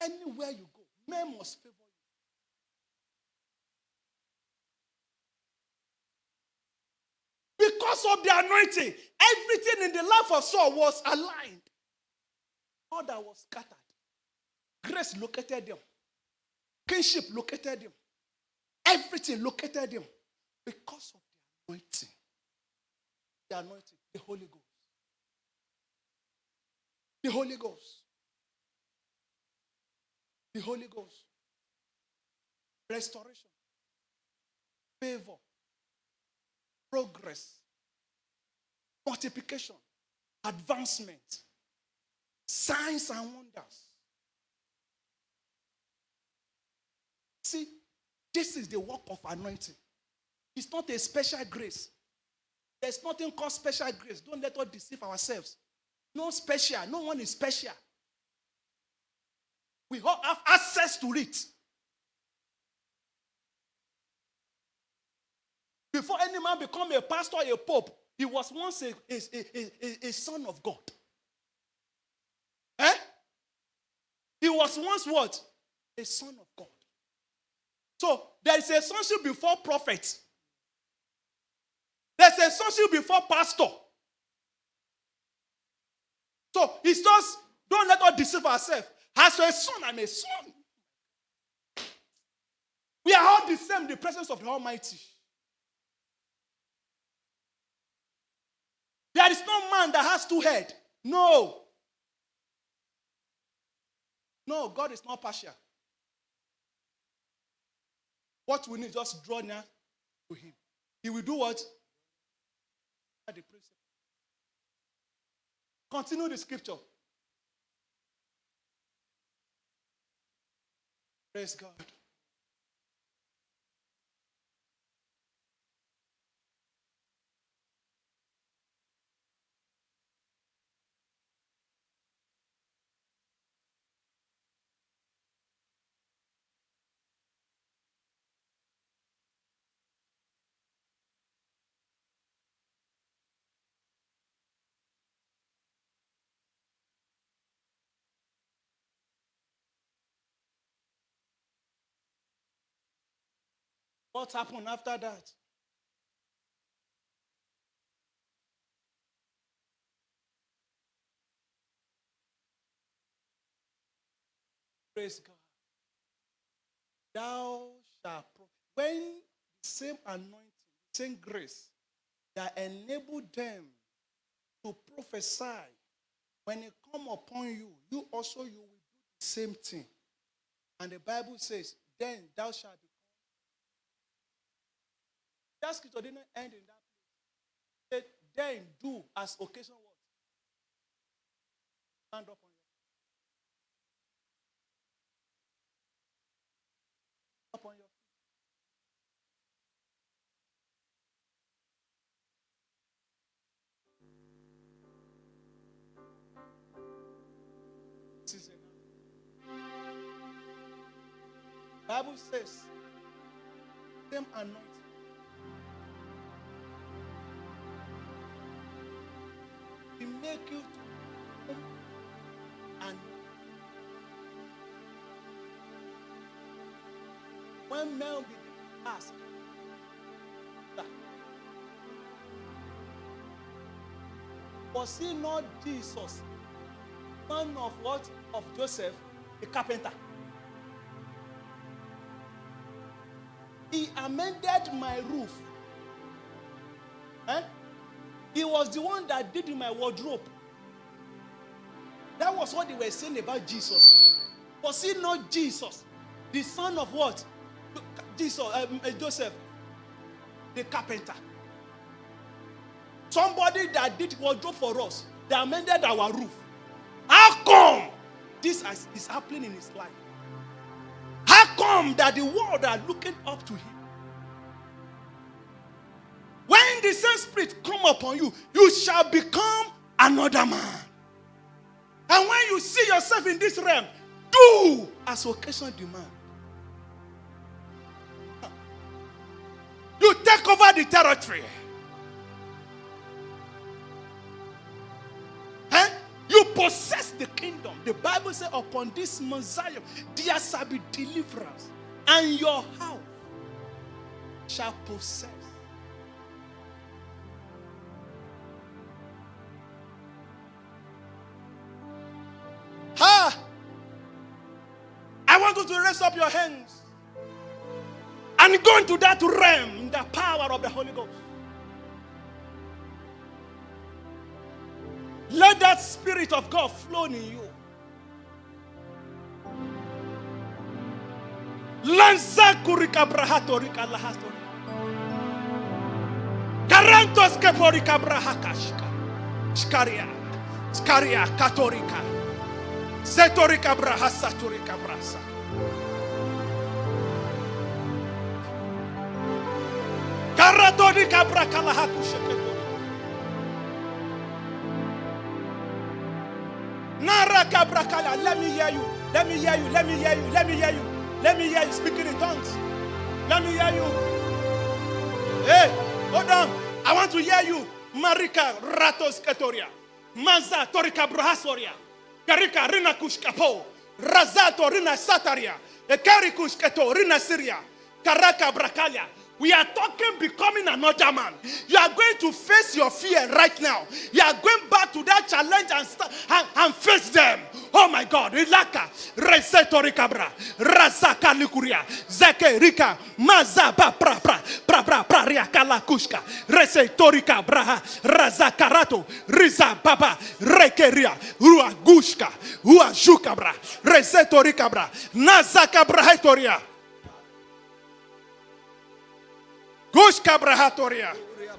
Anywhere you go, men must favor you. Because of the anointing, everything in the life of Saul was aligned. All that was scattered. Grace located them. Kingship located them. Everything located them. Because of the anointing. The anointing, the Holy Ghost. The Holy Ghost. The Holy Ghost. Restoration. Favor. Progress. Multiplication. Advancement. Signs and wonders. See, this is the work of anointing. It's not a special grace. There's nothing called special grace. Don't let us deceive ourselves. No special. No one is special. We all have access to it. Before any man become a pastor, a pope, he was once a son of God. He was once what? A son of God. So there is a sonship before prophet. There's a sonship before pastor. So it's just, don't let us deceive ourselves. As a son, I'm a son. We are all the same in the presence of the Almighty. There is no man that has two heads. No. No, God is not partial. What we need is just draw near to him. He will do what? The principle. Continue the scripture. Praise God. What happened after that? Praise God. Thou shalt when the same anointing, same grace that enabled them to prophesy, when it come upon you, you also you will do the same thing. And the Bible says, then thou shalt become. That scripture didn't end in that place. Then do as occasion was. Stand up on your feet. Up on your feet. This is enough. Bible says, same anointing. He make you to and when men begin to ask that, was he not Jesus, son of what? Of Joseph, the carpenter? He amended my roof. He was the one that did my wardrobe. That was what they were saying about Jesus. Was he not Jesus, the son of what? Joseph, the carpenter. Somebody that did wardrobe for us, that amended our roof. How come this is happening in his life? How come that the world are looking up to him? When the same spirit come upon you, you shall become another man. And when you see yourself in this realm, do as occasion demand. You take over the territory. You possess the kingdom. The Bible says, upon this Mount Zion, there shall be deliverance, and your house shall possess. I want you to raise up your hands and go into that realm in the power of the Holy Ghost. Let that Spirit of God flow in you. Lanza kurika brahatorika lahatori. Karantos keporika brahakashka. Skaria. Skaria katorika. Zetorika brahasatorika brasa. Karatorika brakalahakushketo. Let me hear you. Let me hear you. Let me hear you. Let me hear you. Let me hear you speaking in tongues. Let me hear you. Hey, hold on. I want to hear you. Marika ratos katoria. Manza torika brahasoria. Karika rina kushkapo. Razato rina sataria. Ekarikus kato rina siria. Karaka brakalia. We are talking becoming another man. You are going to face your fear right now. You are going back to that challenge and face them. Oh my God. Ilaka. Resetori kabra. Razaka likuria. Zeke rika. Maza ba pra pra. Pra pra pra riakala kushka. Resetori kabra. Razaka rato. Riza baba. Rekeria. Ua gushka. Ua jukabra. Resetori kabra. Nazaka brahetoria. Gushka brahatoria.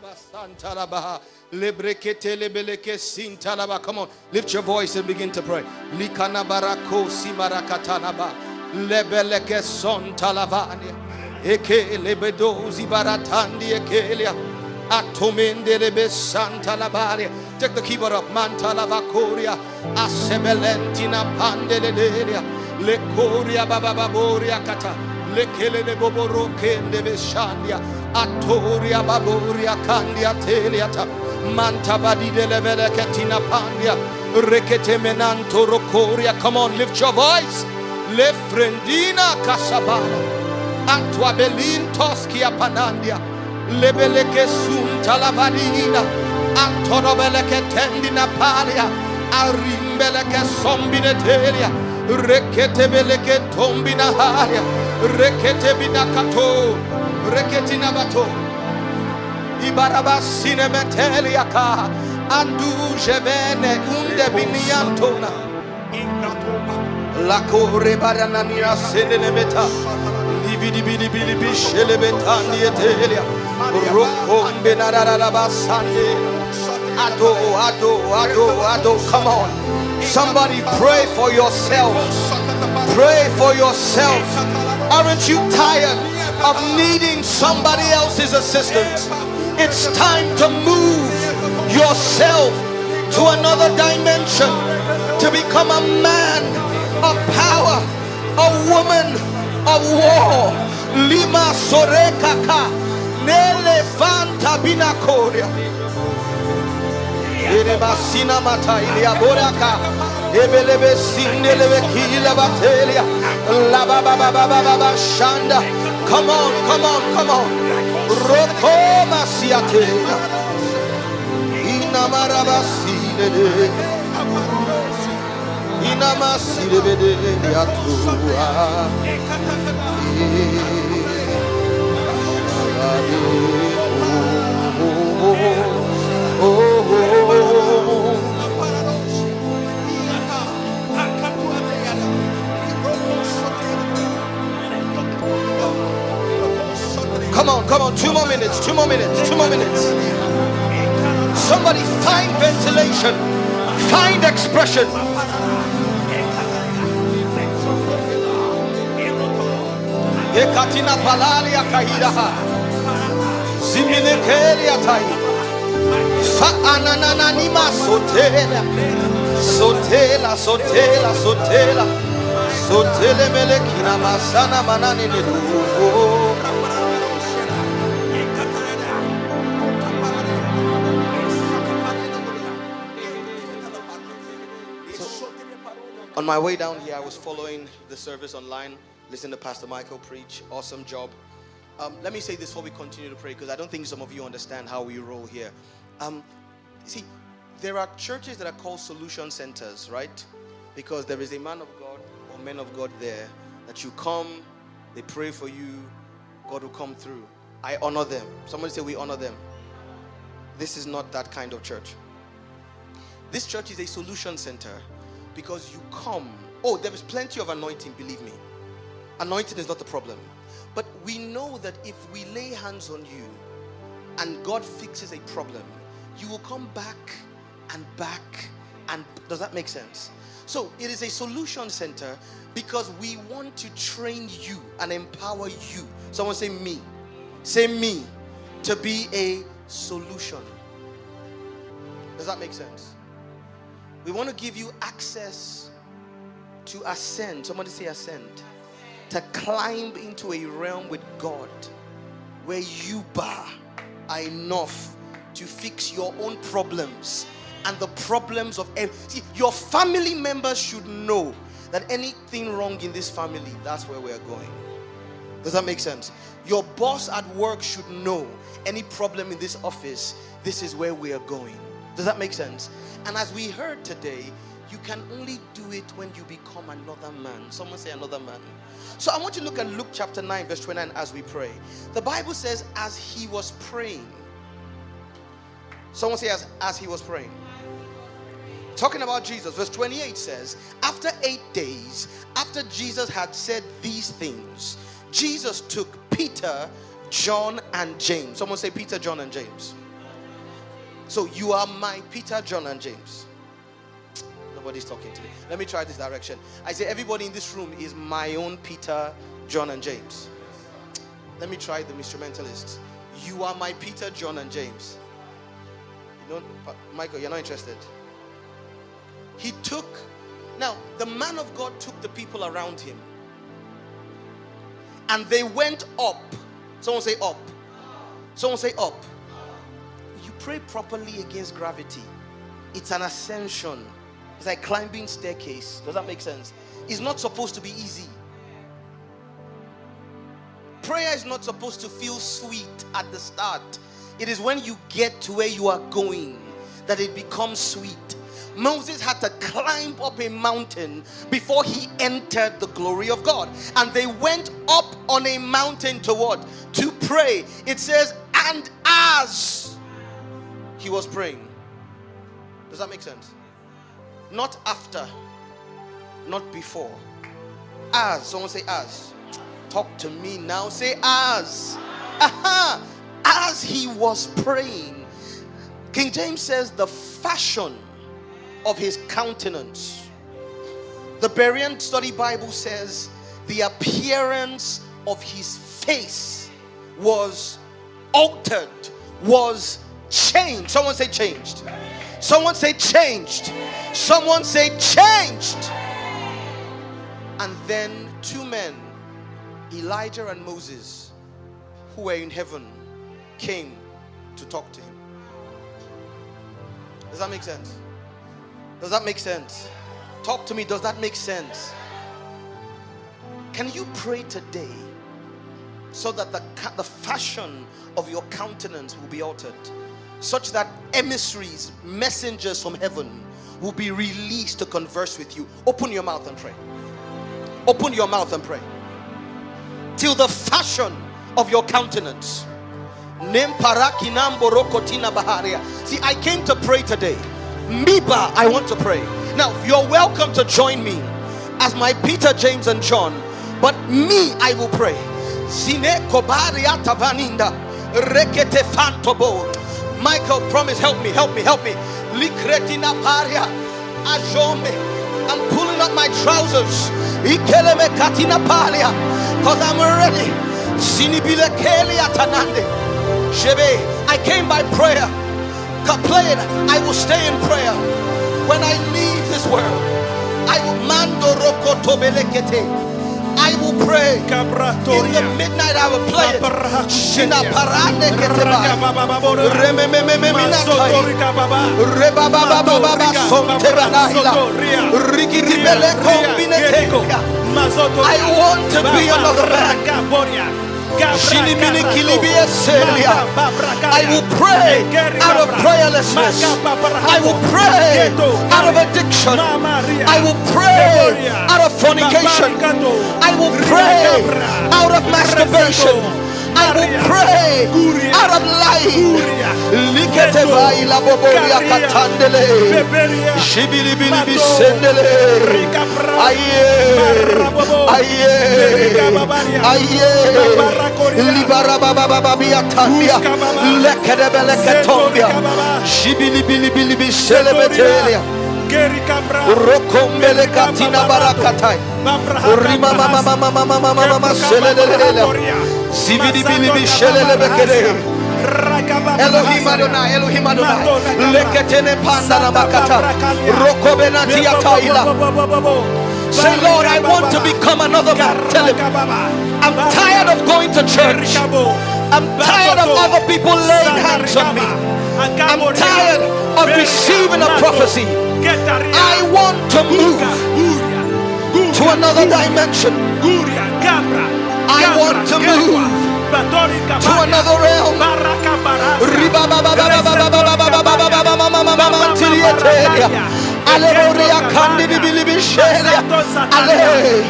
Come on, lift your voice and begin to pray. Likana barako simarakatanaba. Lebeleke son talavania. Eke lebedo zibaratandi ekelia. Atomende lebe santa labaria. Take the keyboard up. Mantalavakoria. Asebelentina pandeledelia. Lekoria bababoria kata. Lekele de boboro kende beshandia. Atoria baboria kandia teliata. Manta badi de levele ketina pandia. Rekete menanto rokoria. Come on, lift your voice. Le frendina kasabala. Atwa belin toskia panandia. Lebeleke sunta lavadina. Antonobeleke tendina palia. Arimbeleke sombine telia. Rekete beleke tombina haria. Rekete binakato. Reketina bato. Ibarabasine meteliaka. Andu jevene unde biniantona. La corre baranania senemeta. Lividi bidi bidi bishele betandi etelia. Rokombe nararabasande. Ado. Come on. Somebody pray for yourself. Pray for yourself. Aren't you tired of needing somebody else's assistance? It's time to move yourself to another dimension, to become a man of power, a woman of war. Lima sorekaka nele fanta binakoria. Erebasina matailia boraka. Ebelebe sindelebe kila batelia. La baba shanda. Come on. Roko masiatea. Inamarabasile. Inamasile bede yatua. Come on, 2 more minutes. Somebody find ventilation, find expression. Ekatina palalia kahiraha. Ziminekelia tai. Fa anananima sotela. Sotele melekina masana manani nedu. On my way down here, I was following the service online, listening to Pastor Michael preach. Awesome job. Let me say this before we continue to pray, because I don't think some of you understand how we roll here. See, there are churches that are called solution centers, right? Because there is a man of God or men of God there that you come, they pray for you, God will come through. I honor them. Somebody say we honor them. This is not that kind of church. This church is a solution center because you come. Oh, there is plenty of anointing, believe me. Anointing is not the problem. But we know that if we lay hands on you and God fixes a problem, you will come back and back. And does that make sense? So it is a solution center because we want to train you and empower you. Someone say me. Say me. To be a solution. Does that make sense? We want to give you access to ascend. Somebody say ascend. To climb into a realm with God where you are enough to fix your own problems and the problems of see, your family members should know that anything wrong in this family, that's where we're going. Does that make sense? Your boss at work should know any problem in this office, this is where we are going. Does that make sense? And as we heard today, you can only do it when you become another man. Someone say another man. So I want you to look at Luke chapter 9 verse 29 as we pray. The Bible says as he was praying. Someone say as he was praying. Talking about Jesus, verse 28 says, after 8 days, after Jesus had said these things, Jesus took Peter, John, and James. Someone say Peter, John, and James. So you are my Peter, John, and James. Nobody's talking to me. Let me try this direction. I say everybody in this room is my own Peter, John, and James. Let me try the instrumentalists. You are my Peter, John, and James. You know, Michael, you're not interested. He took, now the man of God took the people around him and they went up. Someone say up. Someone say up. You pray properly against gravity. It's an ascension. It's like climbing staircase. Does that make sense? It's not supposed to be easy. Prayer is not supposed to feel sweet at the start. It is when you get to where you are going that it becomes sweet. Moses had to climb up a mountain before he entered the glory of God. And they went up on a mountain to what? To pray. It says, and as he was praying. Does that make sense? Not after. Not before. As. Someone say as. Talk to me now. Say as. Aha. As he was praying. King James says the fashion of his countenance. The Berean Study Bible says the appearance of his face was altered, was changed. Someone say changed. Someone say changed. Someone say changed. And then two men, Elijah and Moses, who were in heaven, came to talk to him. Does that make sense? Does that make sense? Talk to me. Does that make sense? Can you pray today so that the fashion of your countenance will be altered, such that emissaries, messengers from heaven will be released to converse with you? Open your mouth and pray. Open your mouth and pray. Till the fashion of your countenance. See, I came to pray today. Miba, I want to pray. Now, you're welcome to join me as my Peter, James, and John. But me, I will pray. Michael, promise, help me. I'm pulling up my trousers. Because I'm ready. I came by prayer. Complain, I will stay in prayer. When I leave this world, I will will pray. In the midnight I will play it. Shina parane keteba. Remememememina kai. Rebababababa sonteranahila. Rikitibele kombineteka. I want to be another man. I will pray out of prayerlessness. I will pray out of addiction. I will pray out of fornication. I will pray out of masturbation. I will pray out of lying. Rokombele katina barakatai. Rima mama mama mama mama selelele. Zividi bilibi shelele bekere. Elohim Adonai, Elohim Adonai. Leketene panda na makata. Rokobena tiataila. Say, Lord, I want to become another man. Tell him, I'm tired of going to church. I'm tired of other people laying hands on me. I'm tired of receiving a prophecy. I want to move to another dimension. I want to move to another realm. Aleluya, candidi bilibi shelia. Ale.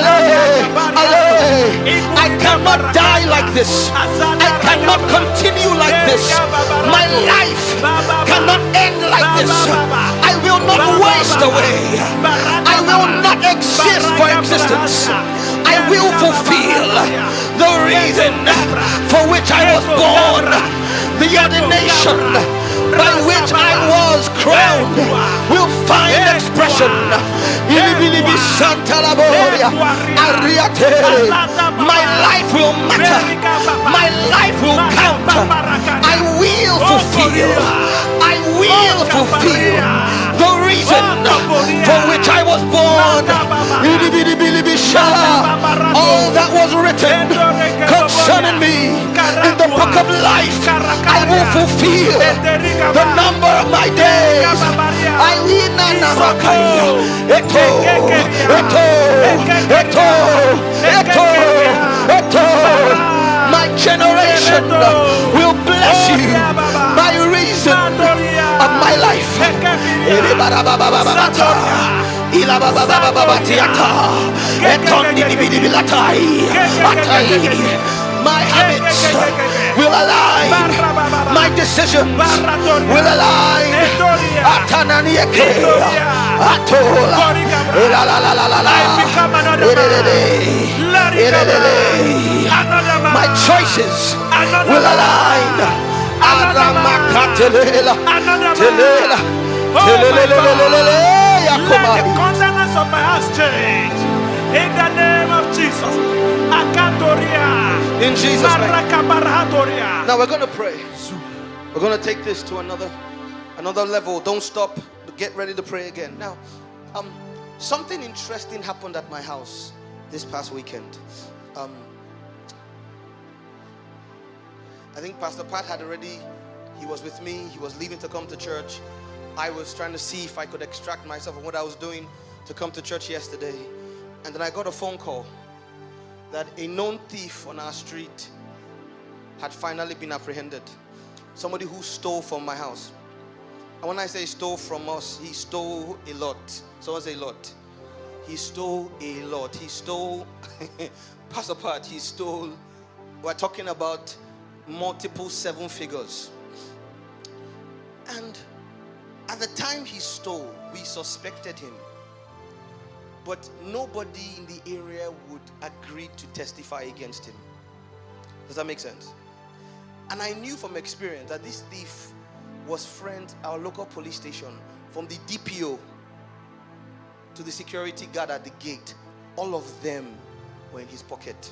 I cannot die like this. I cannot continue like this. My life cannot end like this. I will not waste away. I will not exist for existence. I will fulfill the reason for which I was born, the ordination by which I was crowned will find expression. My life will matter. My life will count. I will fulfill the reason for which I was born. All that was written concerning me in the book of life, I will fulfill the number of my days. I will not my generation will bless you by reason of my life. My habits will align. My decisions will align. My choices will align. Let the countenance of my house change. In the name of Jesus. In Jesus' name. Now we're going to pray. We're going to take this to another level. Don't stop. Get ready to pray again. Now, something interesting happened at my house this past weekend. I think Pastor Pat he was with me. He was leaving to come to church. I was trying to see if I could extract myself from what I was doing to come to church yesterday. And then I got a phone call that a known thief on our street had finally been apprehended. Somebody who stole from my house. And when I say stole from us, he stole a lot. Someone say a lot. He stole a lot. He stole, Pastor Pat, he stole, we're talking about multiple 7 figures. And at the time he stole, we suspected him. But nobody in the area would agree to testify against him. Does that make sense? And I knew from experience that this thief was friends, our local police station, from the DPO to the security guard at the gate. All of them were in his pocket.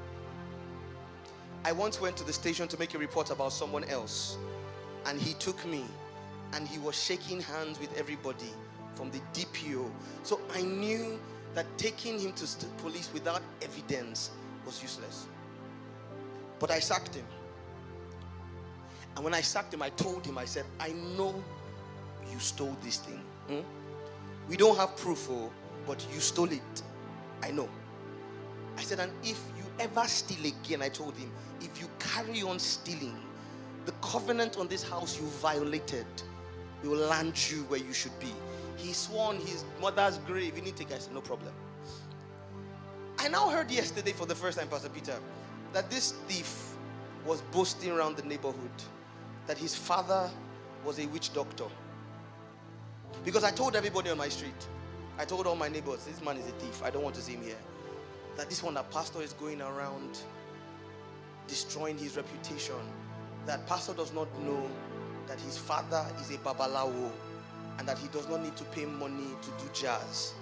I once went to the station to make a report about someone else, and he took me and he was shaking hands with everybody from the DPO. So I knew that taking him to police without evidence was useless. But I sacked him. And when I sacked him, I told him, I said, I know you stole this thing. We don't have proof, but you stole it. I know. I said, and if you ever steal again, I told him, if you carry on stealing, the covenant on this house you violated will land you where you should be. He swore on his mother's grave. You need to take it. I said, no problem. I now heard yesterday for the first time, Pastor Peter, that this thief was boasting around the neighborhood that his father was a witch doctor. Because I told everybody on my street, I told all my neighbors, this man is a thief. I don't want to see him here. That this one, that pastor is going around destroying his reputation. That pastor does not know that his father is a babalawo and that he does not need to pay money to do jazz.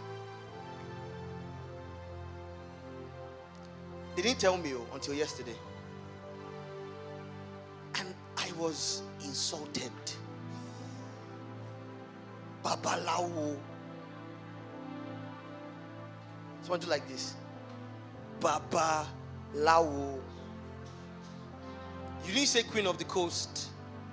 They didn't tell me until yesterday. And I was insulted. Babalawo. Someone do like this. Babalawo. You didn't say Queen of the Coast.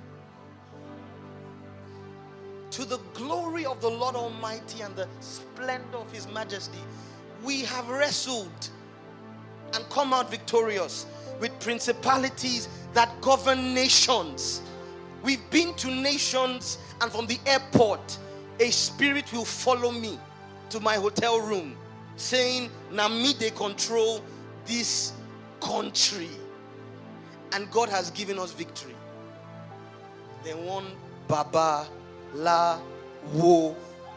To the glory of the Lord Almighty and the splendor of His majesty, we have wrestled and come out victorious with principalities that govern nations. We've been to nations, and from the airport, a spirit will follow me to my hotel room saying, "Na me they control this country." And God has given us victory. Then one Baba La Wo.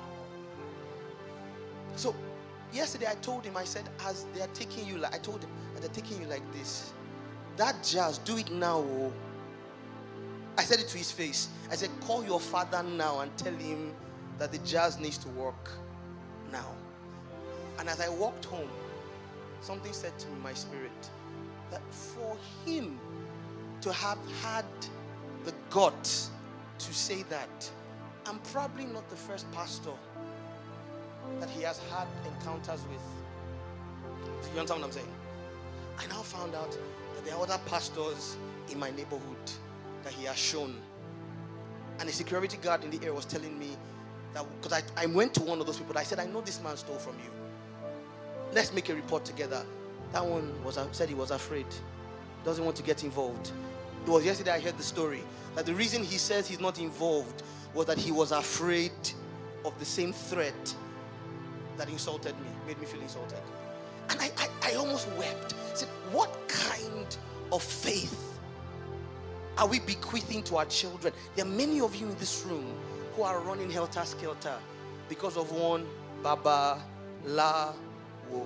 So yesterday I told him, I said, as they are taking you like, I told him, as they're taking you like this, that jazz, do it now. I said it to his face. I said, call your father now and tell him that the jazz needs to work now. And as I walked home, something said to me in my spirit that for him to have had the guts to say that, I'm probably not the first pastor that he has had encounters with. You understand what I'm saying? I now found out that there are other pastors in my neighborhood that he has shown. And a security guard in the area was telling me that, because I went to one of those people, I said, I know this man stole from you. Let's make a report together. That one said he was afraid. Doesn't want to get involved. It was yesterday I heard the story that the reason he says he's not involved was that he was afraid of the same threat that insulted me, made me feel insulted. And I almost wept. I said, what kind of faith are we bequeathing to our children? There are many of you in this room who are running helter-skelter because of one Baba La Wo.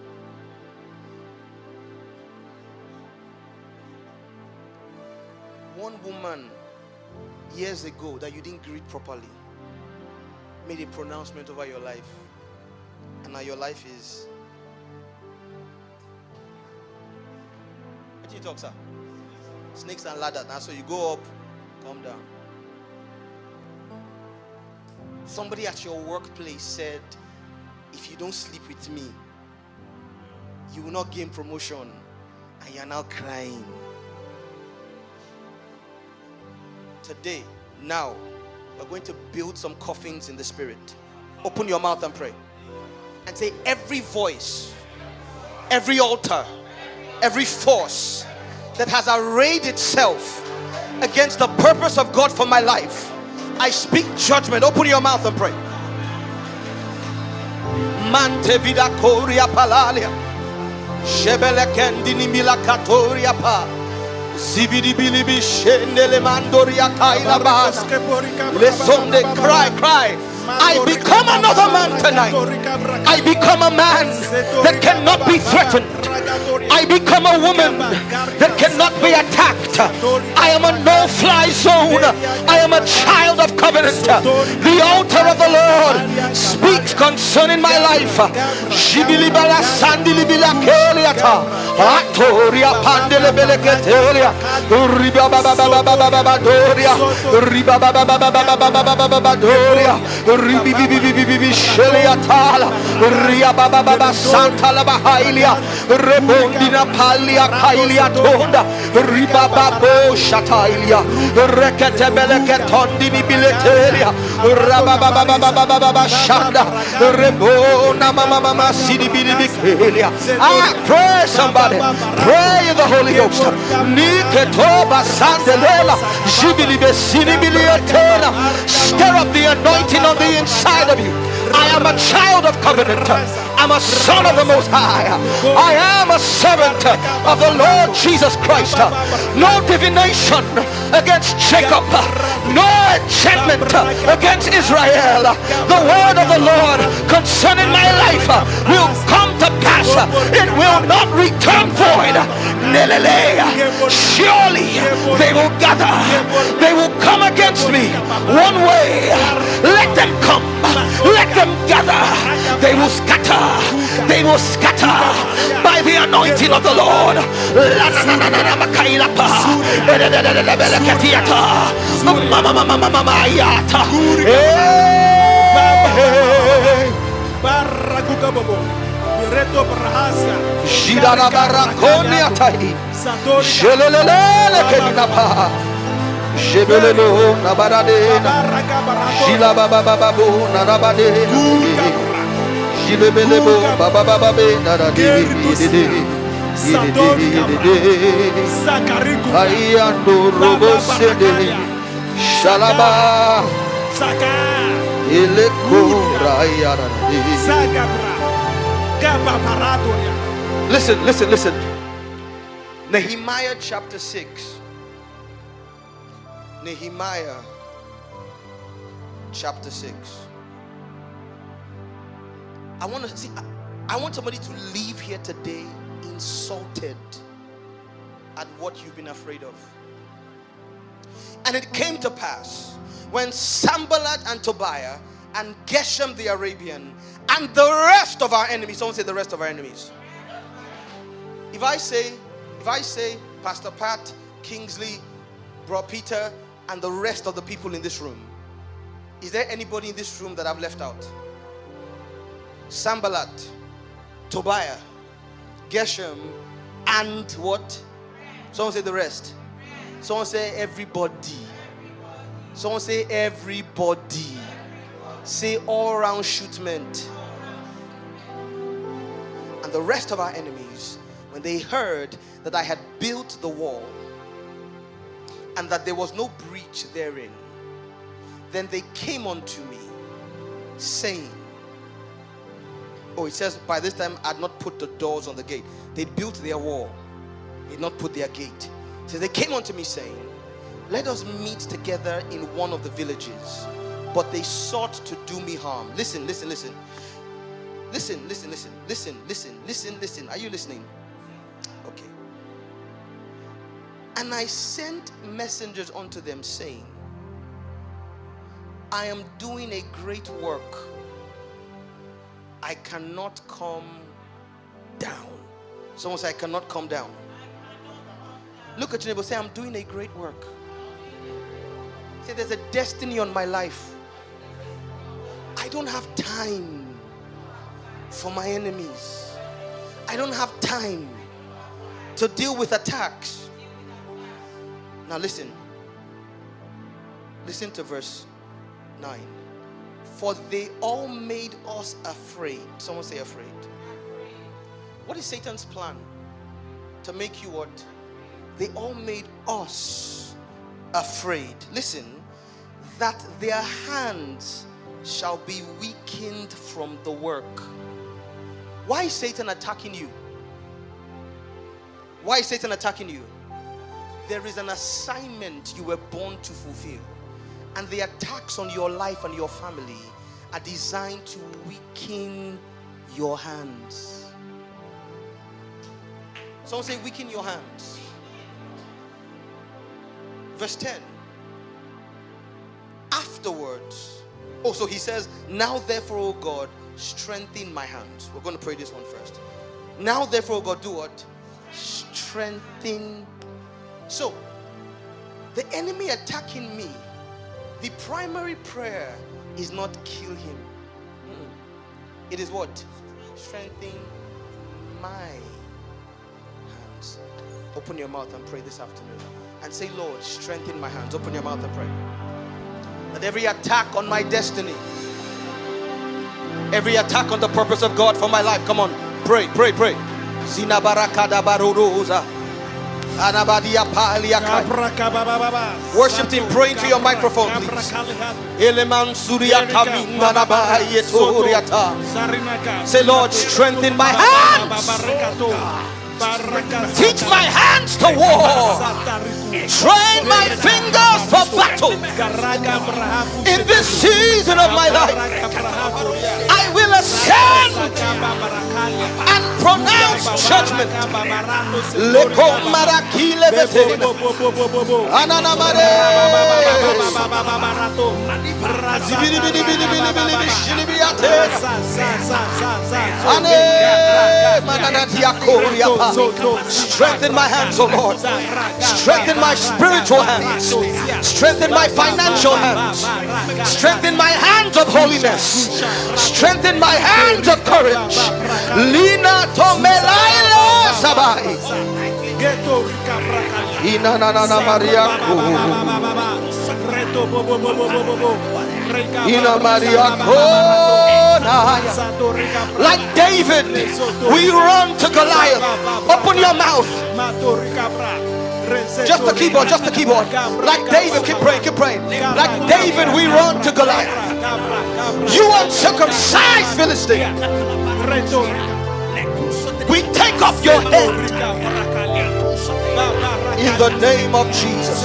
One woman years ago that you didn't greet properly made a pronouncement over your life, and now your life is. What do you talk, sir? Snakes and ladder. Now, so you go up, come down. Somebody at your workplace said, if you don't sleep with me, you will not gain promotion, and you are now crying. Today, now, we're going to build some coffins in the spirit. Open your mouth and pray. And say, every voice, every altar, every force that has arrayed itself against the purpose of God for my life, I speak judgment. Open your mouth and pray. Mante vida koria palalia. Shebele kendini milakatoria pa. Zibidi bilibi shendele mandoria kaila bana. Lesonde cry. I become another man tonight. I become a man that cannot be threatened. I become a woman that cannot be attacked. I am a no-fly zone. I am a child of covenant. The altar of the Lord speaks concerning my life. Shibilibala sandilibila keliata. Atoria pandele beleketelia. Ribababababababadoria. Ribabababababababadoria. Ribibibibibibisheliatala. Riababababa santala bahailia. Rebondina palia kailia tonda. Ribababo shatailia. Reketebeleketondini biletelia. Rabababababababa shanda. Rebona mama sidibidibikelia. Pray somebody. Pray in the Holy Ghost. Niketoba sandelela. Jibilibe sinibilietela. Stir up the anointing on the inside of you. I am a child of covenant. I'm a son of the Most High. I am a servant of the Lord Jesus Christ. No divination against Jacob. No enchantment against Israel. The word of the Lord concerning my life will come to pass. It will not return void. Surely they will gather. They will come against me one way. Let them come. Let them gather. They will scatter. They will scatter by the anointing of the Lord. Jebelelo nabaradena Jila baba babu narabadena Jilebelebo baba babe naradede Ayando robo sede Shalaba Eleko rayarade. Listen. Nehemiah chapter 6. Nehemiah chapter 6. I want somebody to leave here today insulted at what you've been afraid of. And it came to pass when Sanballat and Tobiah and Geshem the Arabian and the rest of our enemies, someone say the rest of our enemies. If I say Pastor Pat, Kingsley, Bro Peter, and the rest of the people in this room, is there anybody in this room that I've left out? Sanballat, Tobiah, Geshem, and what? Someone say the rest. Someone say everybody. Someone say everybody. Say all round shootment. And the rest of our enemies, when they heard that I had built the wall and that there was no breach therein, then they came unto me saying, oh, it says by this time I had not put the doors on the gate. They built their wall, they did not put their gate. So they came unto me saying, let us meet together in one of the villages. But they sought to do me harm. Listen. Listen. Are you listening? Okay. And I sent messengers unto them saying, I am doing a great work. I cannot come down. Someone say, I cannot come down. Look at your neighbor, say, I'm doing a great work. Say, there's a destiny on my life. I don't have time for my enemies. I don't have time to deal with attacks. Now listen. Listen to verse 9. For they all made us afraid. Someone say afraid. What is Satan's plan? To make you what? They all made us afraid. Listen. That their hands shall be weakened from the work. Why is Satan attacking you? Why is Satan attacking you? There is an assignment you were born to fulfill. And the attacks on your life and your family are designed to weaken your hands. Someone say, weaken your hands. Verse 10. Afterwards, so he says, now therefore, O God, strengthen my hands. We're going to pray this one first. Now therefore, O God, do what? Strengthen. So, the enemy attacking me, the primary prayer is not kill him. It is what? Strengthen my hands. Open your mouth and pray this afternoon. And say, Lord, strengthen my hands. Open your mouth and pray. That every attack on my destiny, every attack on the purpose of God for my life, come on, pray, pray, pray. Worship him, praying to your microphone, please. Say, Lord, strengthen my hands. Teach my hands to war. Train my fingers for battle. In this season of my life, I will ascend and pronounce judgment. Strengthen my hands, oh Lord. Strengthen my spiritual hands. Strengthen my financial hands. Strengthen my hands of holiness. Strengthen my hands of courage. Lina tomelaila sabai. Inanana Mariaku. Ina Mariaku. Like David, we run to Goliath. Open your mouth. Just the keyboard, just the keyboard. Like David, keep praying, keep praying. Like David, we run to Goliath. You uncircumcised Philistine, we take off your head in the name of Jesus.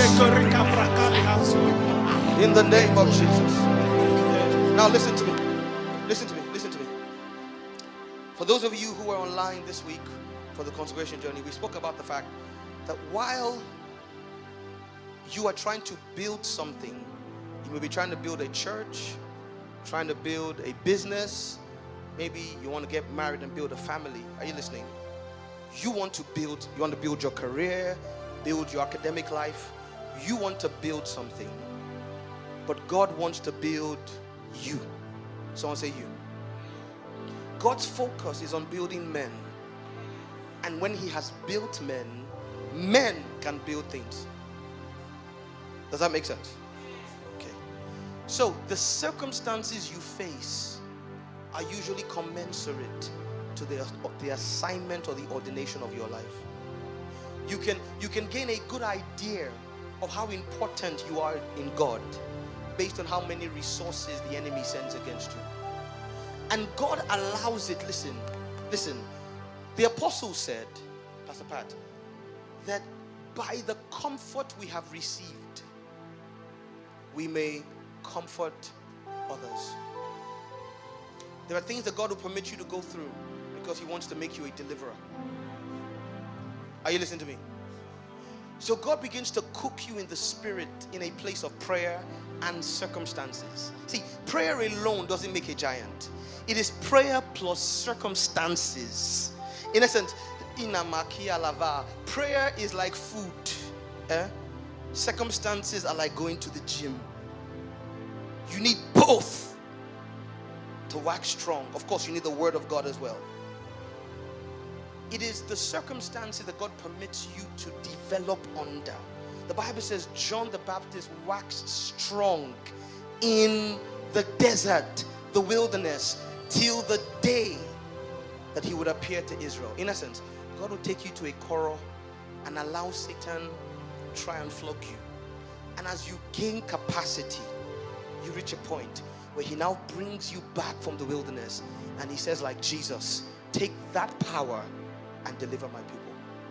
In the name of Jesus. Now listen to me. Listen to me. Listen to me. For those of you who are online this week for the consecration journey, we spoke about the fact that while you are trying to build something, you may be trying to build a church, trying to build a business, maybe you want to get married and build a family. Are you listening? You want to build your career, build your academic life. You want to build something. But God wants to build you. Someone say you. God's focus is on building men. And when he has built men, men can build things. Does that make sense? Okay. So the circumstances you face are usually commensurate to the assignment or the ordination of your life. You can gain a good idea of how important you are in God based on how many resources the enemy sends against you. And God allows it. Listen. The apostle said, Pastor Pat, that by the comfort we have received, we may comfort others. There are things that God will permit you to go through because he wants to make you a deliverer. Are you listening to me? So God begins to cook you in the spirit in a place of prayer and circumstances. See, prayer alone doesn't make a giant. It is prayer plus circumstances. In essence, prayer is like food. Circumstances are like going to the gym. You need both to wax strong. Of course, you need the word of God as well. It is the circumstances that God permits you to develop under. The Bible says John the Baptist waxed strong in the desert, the wilderness, till the day that he would appear to Israel. In essence, God will take you to a quarrel and allow Satan to try and flog you. And as you gain capacity, you reach a point where he now brings you back from the wilderness and he says, like Jesus, take that power and deliver my people.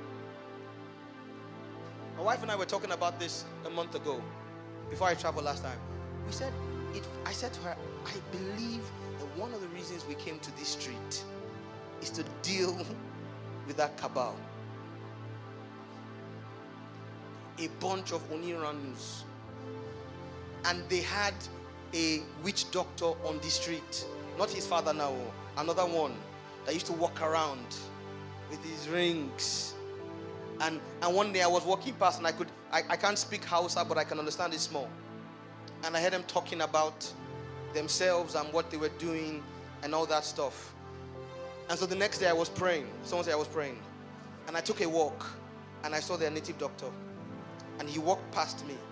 My wife and I were talking about this a month ago before I traveled last time. I said to her, I believe that one of the reasons we came to this street is to deal with that cabal. a bunch of Onirans. And they had a witch doctor on the street. Not his father now, another one that used to walk around with his rings. And one day I was walking past and I can't speak Hausa, but I can understand it small. And I heard them talking about themselves and what they were doing and all that stuff. And so the next day I was praying. Someone said I was praying. And I took a walk and I saw their native doctor. And he walked past me.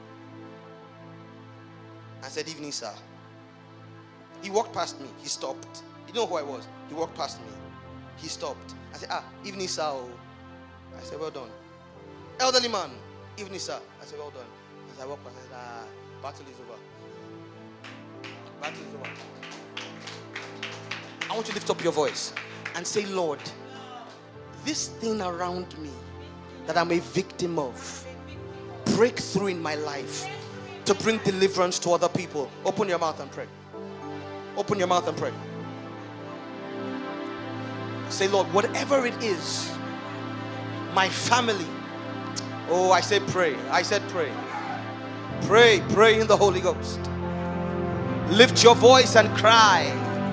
I said, "Evening, sir." He walked past me. He stopped. You know who I was? He walked past me. He stopped. I said, "Evening, sir." I said, "Well done." "Elderly man." "Evening, sir." I said, "Well done." As I walked past, I said, "Battle is over. Battle is over." I want you to lift up your voice and say, "Lord, this thing around me that I'm a victim of, break through in my life to bring deliverance to other people." Open your mouth and pray. Open your mouth and pray. Say, "Lord, whatever it is, my family." Oh, I said pray. I said pray. Pray in the Holy Ghost. Lift your voice and cry.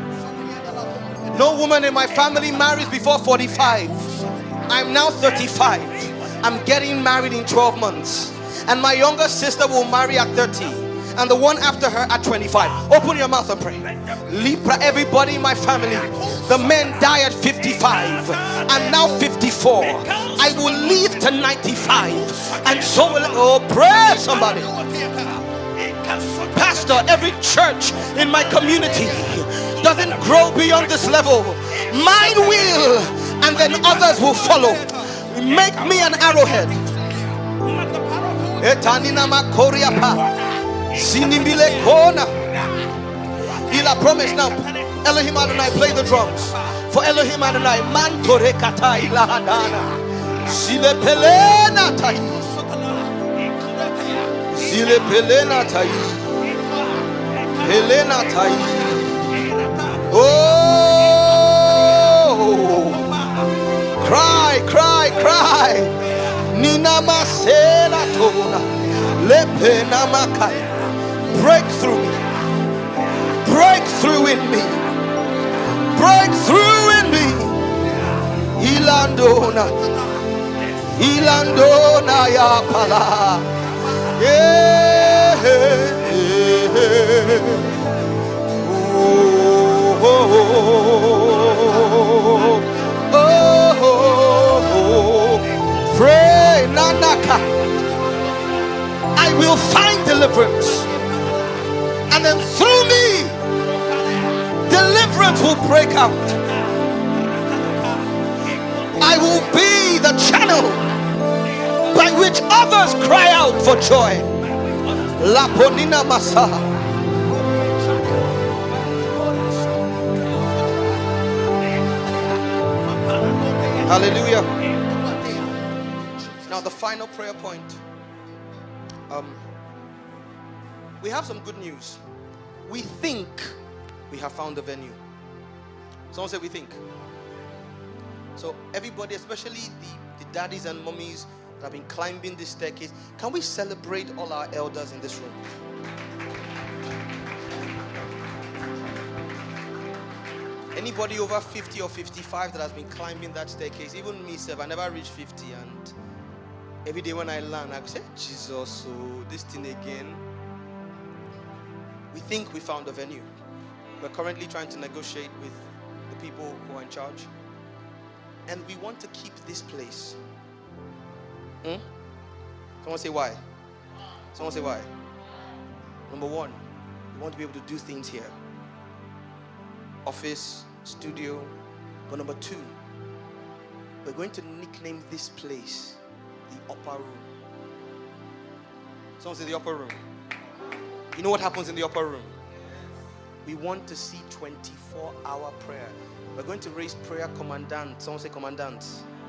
No woman in my family marries before 45. I'm now 35. I'm getting married in 12 months. And my younger sister will marry at 30. And the one after her at 25. Open your mouth and pray. Libra, everybody in my family. The men die at 55. I'm now 54. I will live to 95. And so will, oh, pray somebody. Pastor, every church in my community doesn't grow beyond this level. Mine will, and then others will follow. Make me an arrowhead. Etanina makoria pa, sinibile kona. Ila promise now. Elohim Adonai, play the drums. For Elohim Adonai, mantore katai lahadana. Sile pelena tai. Sile pelena tai. Pelena tai. Oh, cry, cry, cry. Nina masela tona. Lepena makai. Break through me. Break through in me. Break through in me. Ilandona. Ilandona ya pala. Yeah. Oh, oh, oh, oh. Pray, Nanaka. I will find deliverance. And then through me, deliverance will break out. I will be the channel by which others cry out for joy. Laponina Masa. Hallelujah. Now the final prayer point. We have some good news. We think we have found a venue. Someone say we think. So everybody, especially the daddies and mummies that have been climbing this staircase, can we celebrate all our elders in this room? Anybody over 50 or 55 that has been climbing that staircase, even me, I never reached 50, and every day when I land, I say, Jesus, so this thing again. We think we found a venue. We're currently trying to negotiate with the people who are in charge. And we want to keep this place. Someone say why? Someone say why? Number one, we want to be able to do things here. Office, studio. But number two, we're going to nickname this place the upper room. Someone say the upper room. You know what happens in the upper room? We want to see 24-hour prayer. We're going to raise prayer commandant. Someone say commandant.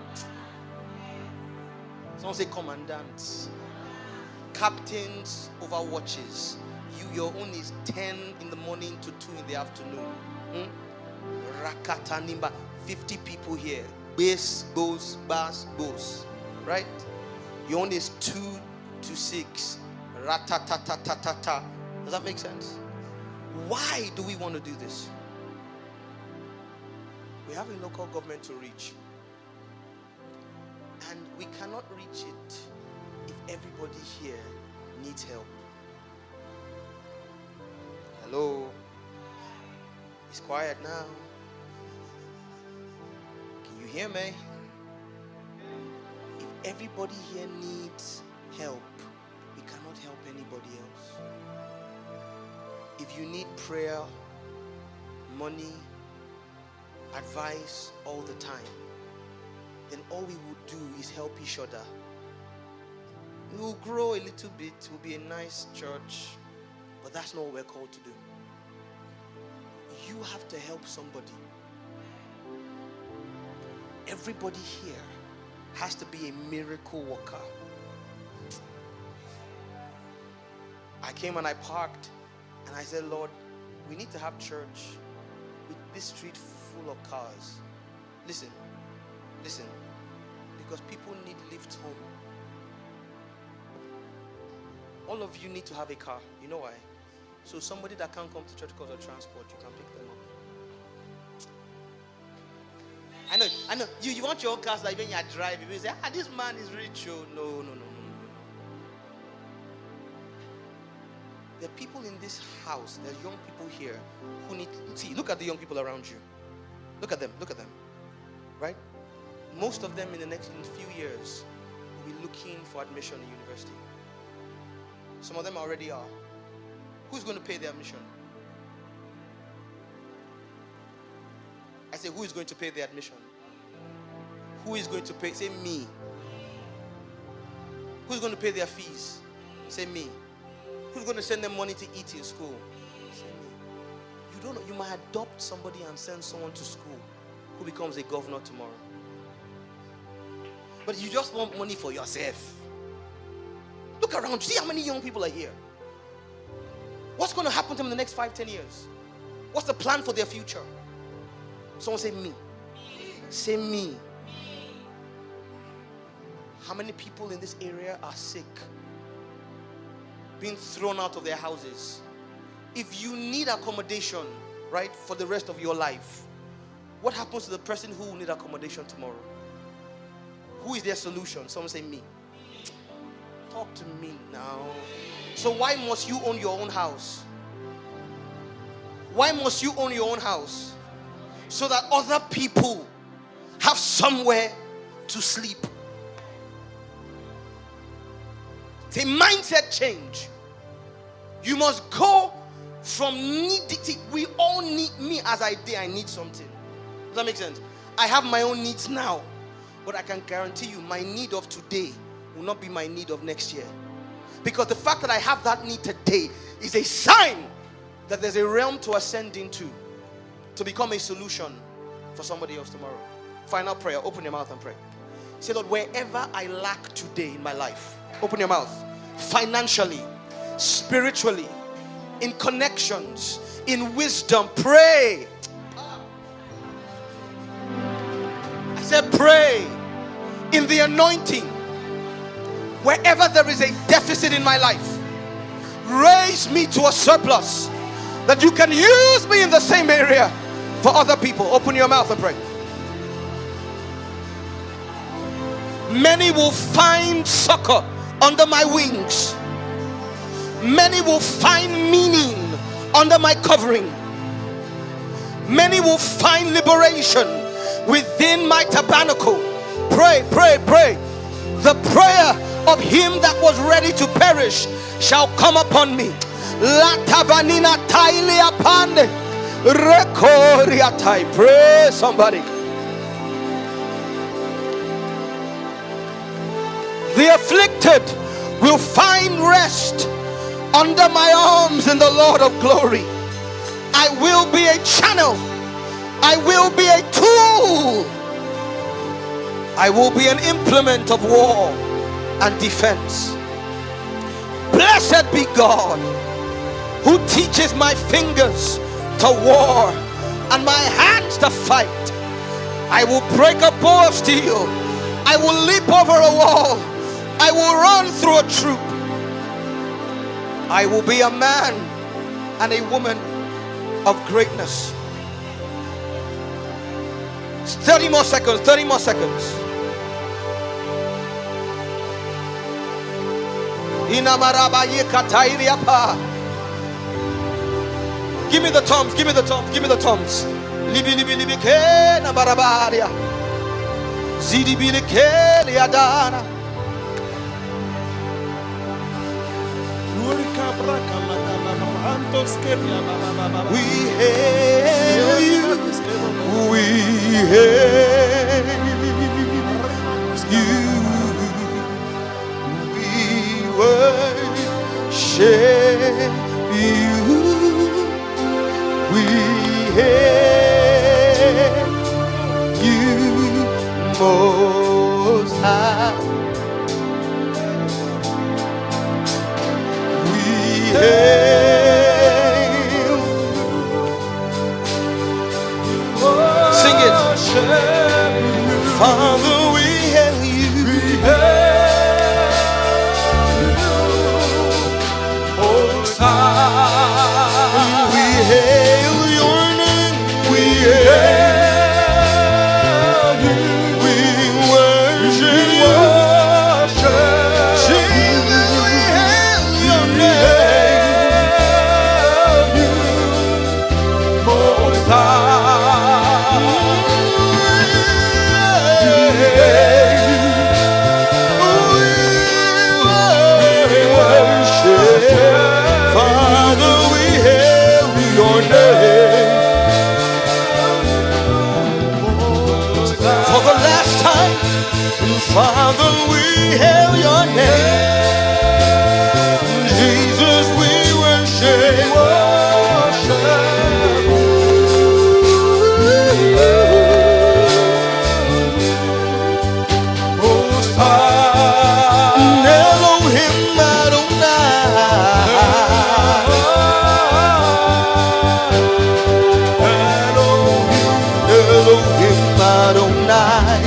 Someone say commandants. Captains over watches. Your own is 10 in the morning to 2 in the afternoon. Rakatanimba. 50 people here. Bass, boss, bass, boss. Right? Your own is 2 to 6. Ratatatatata. Does that make sense? Why do we want to do this? We have a local government to reach. And we cannot reach it if everybody here needs help. Hello? It's quiet now. Can you hear me? If everybody here needs help, we cannot help anybody else. If you need prayer, money, advice all the time, then all we will do is help each other. We will grow a little bit, it will be a nice church, but that's not what we're called to do. You have to help somebody. Everybody here has to be a miracle worker. I came and I parked and I said, Lord, we need to have church with this street full of cars. Listen, because people need lifts home. All of you need to have a car. You know why? So somebody that can't come to church because of transport, you can pick them up. I know. You want your own cars like when you are driving. You say, this man is rich. Oh, no. There are people in this house, there are young people here who need, see, look at the young people around you. Look at them. Right? Most of them in a few years will be looking for admission in university. Some of them already are. Who's going to pay their admission? I say, who is going to pay the admission? Who is going to pay? Say me. Who's going to pay their fees? Say me. Who's going to send them money to eat in school? Say me. You don't know. You might adopt somebody and send someone to school who becomes a governor tomorrow. But you just want money for yourself. Look around. See how many young people are here. What's going to happen to them in the next 5-10 years? What's the plan for their future? Someone say me. Say me. How many people in this area are sick? Being thrown out of their houses? If you need accommodation, right, for the rest of your life, what happens to the person who will need accommodation tomorrow? Who is their solution? Someone say me. Talk to me now. So why must you own your own house? Why must you own your own house? So that other people have somewhere to sleep. It's a mindset change. You must go from needing. We all need, me as I need something. Does that make sense? I have my own needs now, but I can guarantee you my need of today will not be my need of next year. Because the fact that I have that need today is a sign that there's a realm to ascend into, to become a solution for somebody else tomorrow. Final prayer. Open your mouth and pray. Say, Lord, wherever I lack today in my life, open your mouth. Financially, spiritually, in connections, in wisdom, pray. I said pray. In the anointing, wherever there is a deficit in my life, raise me to a surplus that you can use me in the same area for other people. Open your mouth and pray. Many will find succor under my wings. Many will find meaning under my covering. Many will find liberation within my tabernacle. Pray, pray, pray. The prayer of him that was ready to perish shall come upon me. La tavanina tailia pande rekoriatai. Pray, somebody. The afflicted will find rest under my arms in the Lord of glory. I will be a channel. I will be a tool. I will be an implement of war and defense. Blessed be God who teaches my fingers to war and my hands to fight. I will break a bow of steel. I will leap over a wall. I will run through a troop. I will be a man and a woman of greatness. 30 more seconds, 30 more seconds. Give me the toms, give me the toms, give me the toms. Libi libi libi ke na barabaria. Zidi bili ke liadana. We hail you. We hail you. We worship you. We hail you, Most High. We hail. Sing it. Father, we hail you. We hail you, Most High. We hail your name. We hail you. We worship you. Jesus, we hail your name. Most High. We worship. Father, we hail your name. For the last time, Father, we hail your name. Jesus, we worship. Most High. Elohim Elohim Adonai.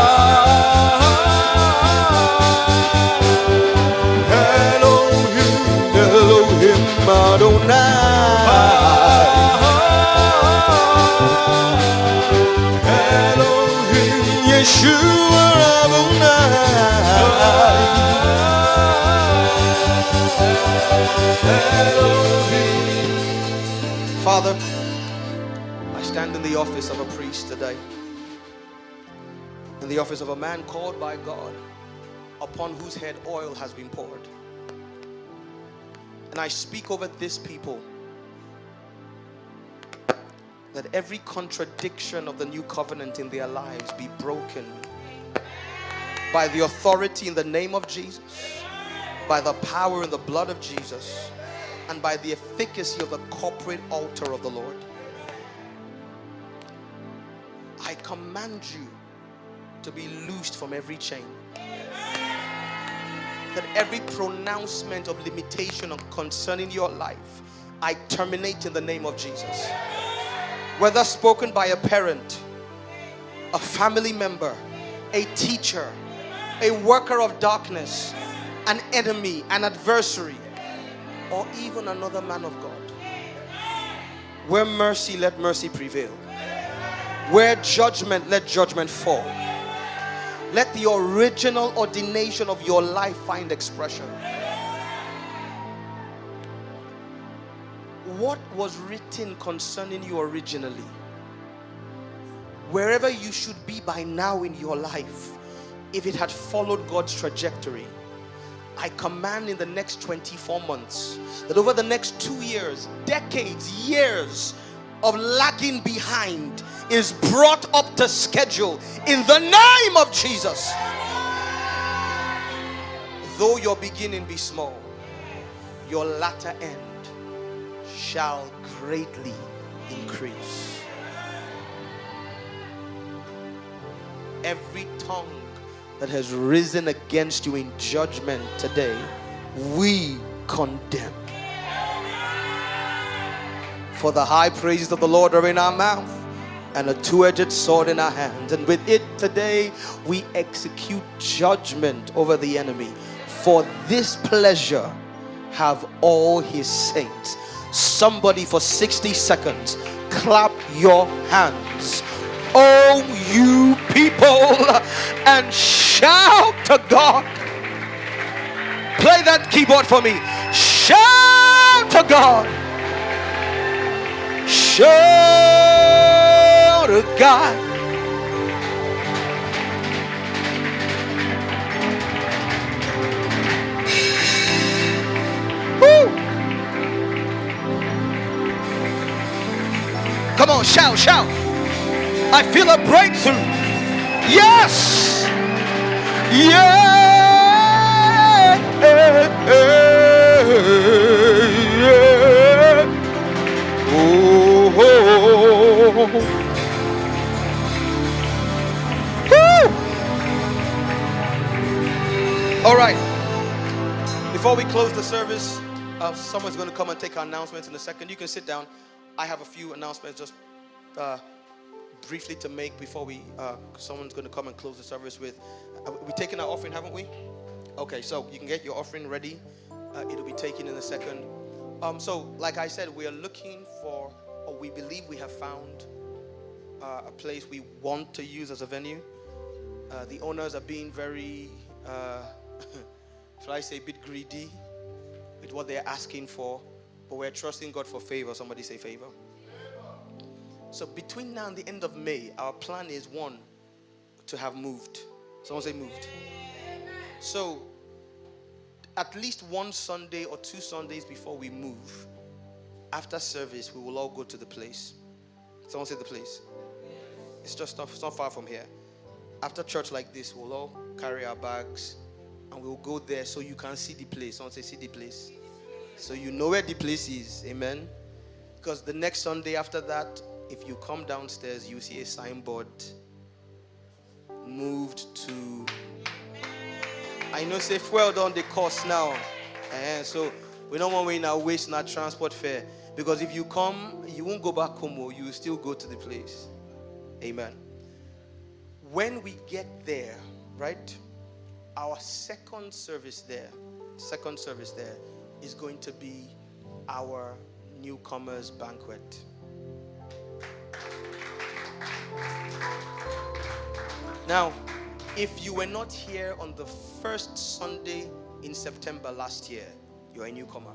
Elohim Adonai. Elohim Yeshua Adonai. Father, I stand in the office of a priest today, in the office of a man called by God, upon whose head oil has been poured. And I speak over this people that every contradiction of the new covenant in their lives be broken by the authority in the name of Jesus, by the power in the blood of Jesus, and by the efficacy of the corporate altar of the Lord. I command you to be loosed from every chain. That every pronouncement of limitation concerning your life, I terminate in the name of Jesus. Whether spoken by a parent, a family member, a teacher, a worker of darkness, an enemy, an adversary, or even another man of God. Where mercy, let mercy prevail. Where judgment, let judgment fall. Let the original ordination of your life find expression. What was written concerning you originally, wherever you should be by now in your life, if it had followed God's trajectory, I command in the next 24 months that over the next 2 years, decades, years of lagging behind is brought up to schedule in the name of Jesus. Though your beginning be small, your latter end shall greatly increase. Every tongue that has risen against you in judgment today, we condemn. For the high praises of the Lord are in our mouth, and a two-edged sword in our hands, and with it today we execute judgment over the enemy. For this pleasure have all his saints. Somebody for 60 seconds, clap your hands, oh you people, and shout to God. Play that keyboard for me. Shout to God. Shout to God. Woo. Come on, shout, shout. I feel a breakthrough. Yes. Yeah. Oh. Woo. All right. Before we close the service, someone's going to come and take our announcements in a second. You can sit down. I have a few announcements just briefly to make before someone's going to come and close the service with. We've taken our offering, haven't we? Okay, so you can get your offering ready. It'll be taken in a second. So, like I said, we are looking for, or we believe we have found a place we want to use as a venue. The owners are being very, shall I say, a bit greedy with what they're asking for, but we're trusting God for favor. Somebody say favor. So between now and the end of May, our plan is one, to have moved. Someone say moved. So at least one Sunday or 2 Sundays before we move, after service, we will all go to the place. Someone say the place. It's not far from here. After church like this, we'll all carry our bags and we'll go there so you can see the place. Someone say see the place. So you know where the place is. Amen. Because the next Sunday after that, if you come downstairs, you see a signboard. Moved to, I know say fuel down the cost now. So we don't want to waste our transport fare. Because if you come, you won't go back home, or you will still go to the place. Amen. When we get there, right, our second service there is going to be our newcomers banquet. Now, if you were not here on the first Sunday in September last year, you are a newcomer.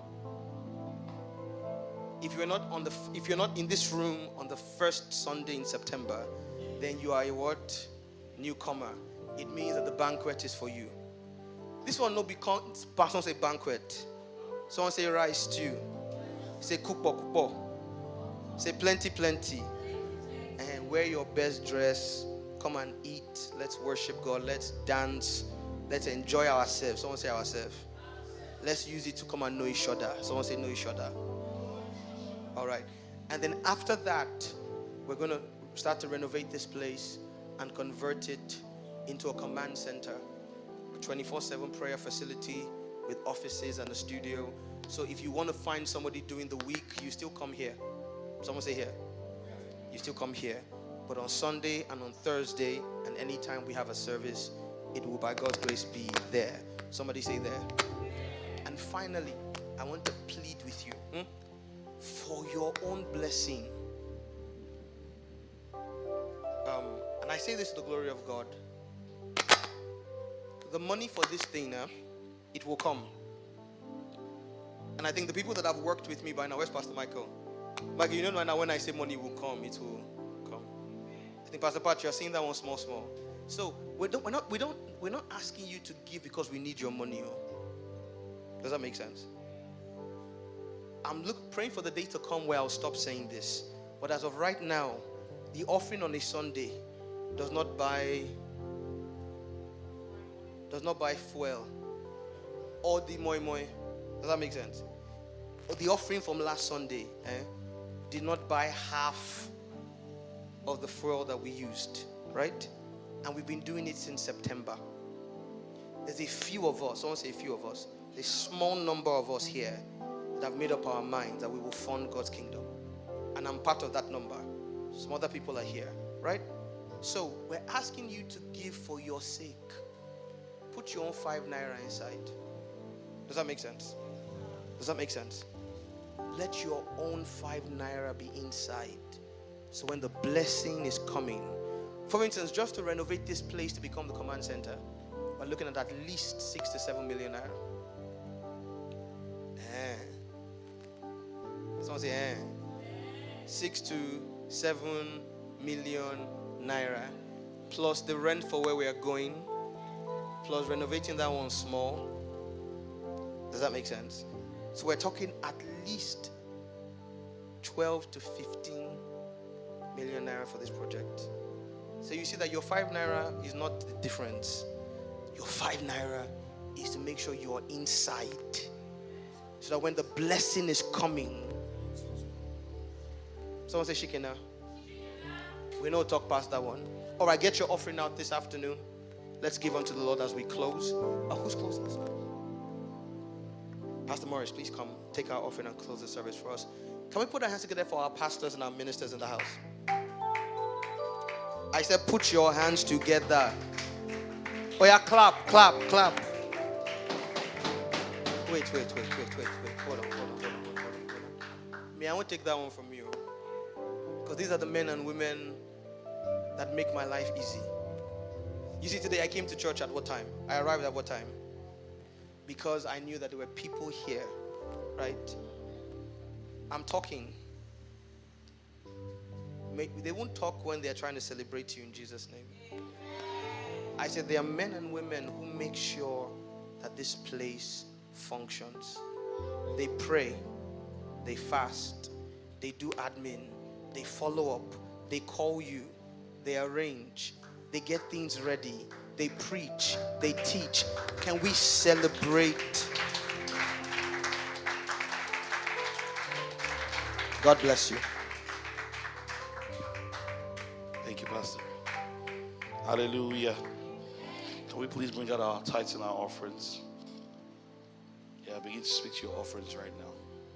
If you're not in this room on the first Sunday in September, then you are a what? Newcomer. It means that the banquet is for you. This one no become someone say banquet. Someone say rice stew. Say kupo. Say plenty. And wear your best dress. Come and eat. Let's worship God. Let's dance. Let's enjoy ourselves. Someone say ourselves. Let's use it to come and know each other. Someone say know each other. All right. And then after that, we're going to start to renovate this place and convert it into a command center, a 24/7 prayer facility with offices and a studio. So if you want to find somebody during the week, you still come here. Someone say here. You still come here. But on Sunday and on Thursday and anytime we have a service, it will by God's grace be there. Somebody say there. And finally, I want to plead with you for your own blessing. And I say this to the glory of God. The money for this thing, it will come. And I think the people that have worked with me by now, where's Pastor Michael? Michael, you know now when I say money will come, it will come. I think Pastor Pat, you're seeing that one small. So we're not asking you to give because we need your money. Does that make sense? I'm praying for the day to come where I'll stop saying this. But as of right now, the offering on a Sunday does not buy fuel or the moi. Does that make sense? The offering from last Sunday did not buy half of the fuel that we used, right? And we've been doing it since September. There's a few of us, someone say a few of us, a small number of us here that have made up our minds that we will fund God's kingdom. And I'm part of that number. Some other people are here, right? So we're asking you to give for your sake. Put your own 5 naira inside. Does that make sense? Does that make sense? Let your own 5 naira be inside. So when the blessing is coming, for instance, just to renovate this place to become the command center, we're looking at least 6 to 7 million naira. Someone say, 6 to 7 million naira, plus the rent for where we are going, plus renovating that one small. Does that make sense? So we're talking at least 12 to 15 million naira for this project. So you see that your 5 naira is not the difference. Your 5 naira is to make sure you are inside, so that when the blessing is coming. Someone say Shikena. We know talk past that one. All right, get your offering out this afternoon. Let's give unto the Lord as we close. Who's closing this? Pastor Morris, please come take our offering and close the service for us. Can we put our hands together for our pastors and our ministers in the house? I said put your hands together. Oh yeah, clap, clap, clap. Wait. Hold on. Me, I won't take that one from you. Because these are the men and women that make my life easy. You see, today I came to church at what time? I arrived at what time? Because I knew that there were people here, right? I'm talking. They won't talk when they're trying to celebrate you in Jesus' name. I said there are men and women who make sure that this place functions. They pray, they fast, they do admin, they follow up, they call you, they arrange, they get things ready, they preach, they teach. Can we celebrate? God bless you. Thank you, Pastor. Hallelujah. Can we please bring out our tithes and our offerings? Yeah, begin to speak to your offerings right now.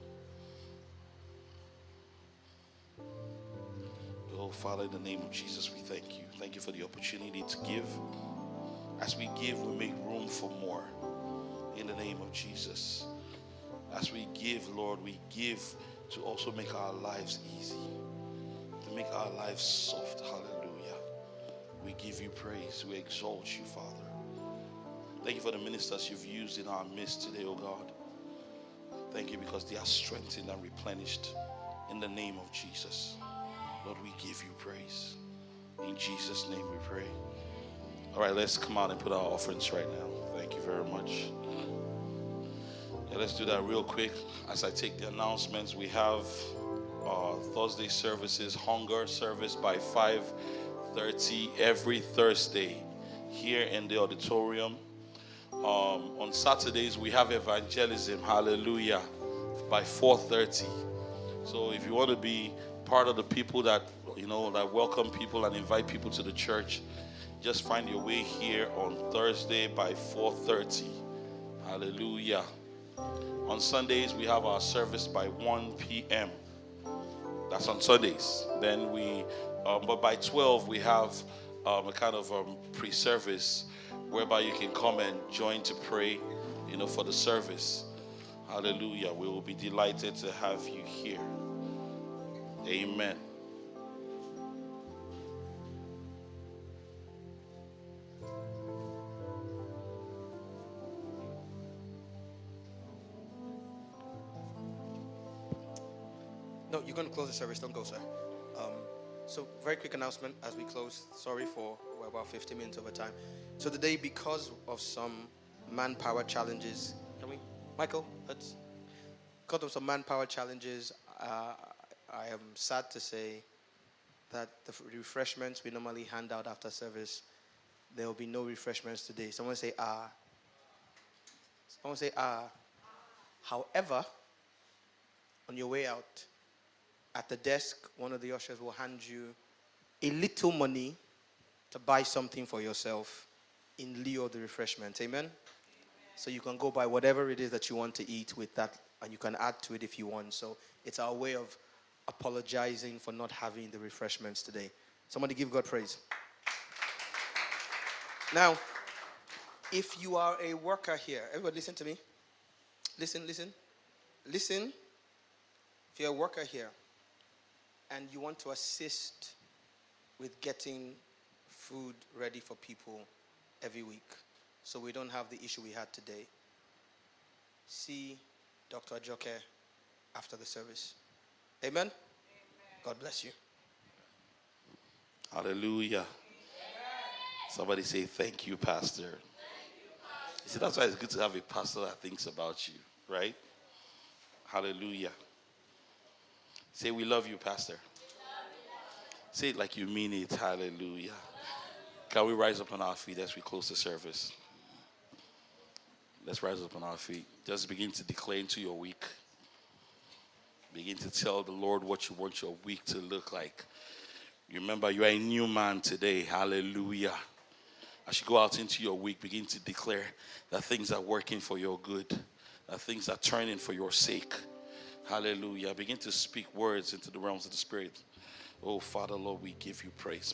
Oh, Father, in the name of Jesus, we thank you. Thank you for the opportunity to give. As we give, we make room for more. In the name of Jesus. As we give, Lord, we give to also make our lives easy, to make our lives soft. Hallelujah. We give you praise. We exalt you, Father. Thank you for the ministers you've used in our midst today, oh God. Thank you because they are strengthened and replenished in the name of Jesus. Lord, we give you praise. In Jesus' name we pray. All right, let's come out and put our offerings right now. Thank you very much. Yeah, let's do that real quick. As I take the announcements, we have Thursday services, hunger service by 5:30 every Thursday here in the auditorium. On Saturdays, we have evangelism, hallelujah, by 4:30. So if you want to be part of the people that, that welcome people and invite people to the church, just find your way here on Thursday by 4:30. Hallelujah. On Sundays, we have our service by 1 p.m. That's on Sundays. Then but by 12, we have a kind of pre-service whereby you can come and join to pray, for the service. Hallelujah. We will be delighted to have you here. Amen. No, you're going to close the service. Don't go, sir. So very quick announcement as we close. Sorry we're about 50 minutes over time. So today, because of some manpower challenges, Michael, because of some manpower challenges, I am sad to say that the refreshments we normally hand out after service, there will be no refreshments today. Someone say, ah. Someone say, ah. However, on your way out, at the desk, one of the ushers will hand you a little money to buy something for yourself in lieu of the refreshment. Amen? So you can go buy whatever it is that you want to eat with that, and you can add to it if you want. So it's our way of apologizing for not having the refreshments today. Somebody give God praise. Now, if you are a worker here, everybody listen to me. Listen. Listen, if you're a worker here and you want to assist with getting food ready for people every week, so we don't have the issue we had today, see Dr. Ajoke after the service. Amen? God bless you. Hallelujah. Somebody say, thank you, Pastor. You see, that's why it's good to have a pastor that thinks about you, right? Hallelujah. Say, we love you, Pastor. Say it like you mean it. Hallelujah. Can we rise up on our feet as we close the service? Let's rise up on our feet. Just begin to declare into your week. Begin to tell the Lord what you want your week to look like. Remember, you are a new man today. Hallelujah. As you go out into your week, begin to declare that things are working for your good, that things are turning for your sake. Hallelujah. Begin to speak words into the realms of the Spirit. Oh, Father, Lord, we give you praise.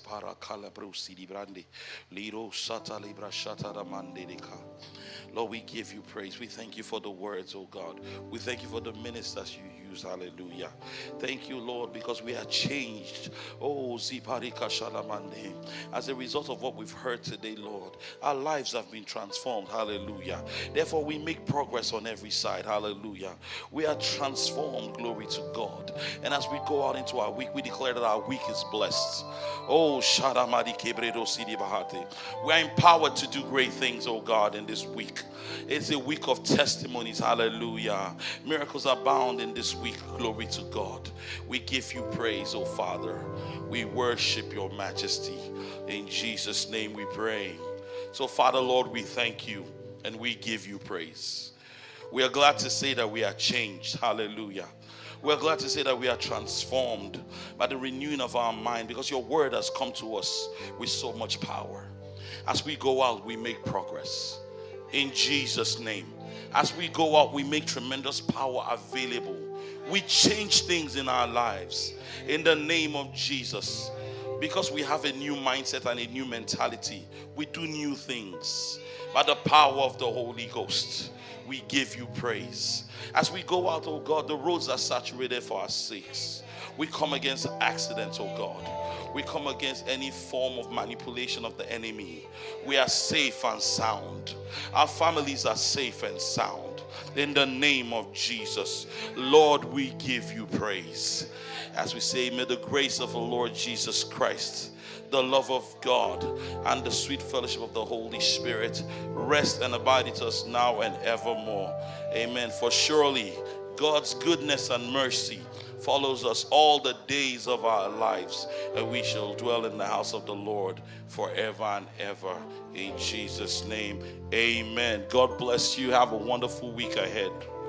Lord, we give you praise. We thank you for the words, oh God. We thank you for the ministers you use. Hallelujah. Thank you, Lord, because we are changed. Oh, Ziparika Shalamande. As a result of what we've heard today, Lord, our lives have been transformed. Hallelujah. Therefore, we make progress on every side. Hallelujah. We are transformed. Glory to God. And as we go out into our week, we declare that our week is blessed. Oh, Shadamadi Kebredo Sidi Bahate. We are empowered to do great things, oh God, in this week. It's a week of testimonies. Hallelujah. Miracles abound in this week. Glory to God. We give you praise, oh Father. We worship your majesty. In Jesus' name we pray. So, Father, Lord, we thank you and we give you praise. We are glad to say that we are changed. Hallelujah. We're glad to say that we are transformed by the renewing of our mind, because your word has come to us with so much power. As we go out, we make progress. In Jesus' name. As we go out, we make tremendous power available. We change things in our lives. In the name of Jesus. Because we have a new mindset and a new mentality, we do new things. By the power of the Holy Ghost, we give you praise. As we go out, oh God, the roads are saturated for our sakes. We come against accidents, oh God. We come against any form of manipulation of the enemy. We are safe and sound. Our families are safe and sound. In the name of Jesus, Lord, we give you praise. As we say, may the grace of the Lord Jesus Christ, the love of God, and the sweet fellowship of the Holy Spirit rest and abide with us now and evermore. Amen. For surely God's goodness and mercy follows us all the days of our lives, and we shall dwell in the house of the Lord forever and ever. In Jesus' name, amen. God bless you. Have a wonderful week ahead.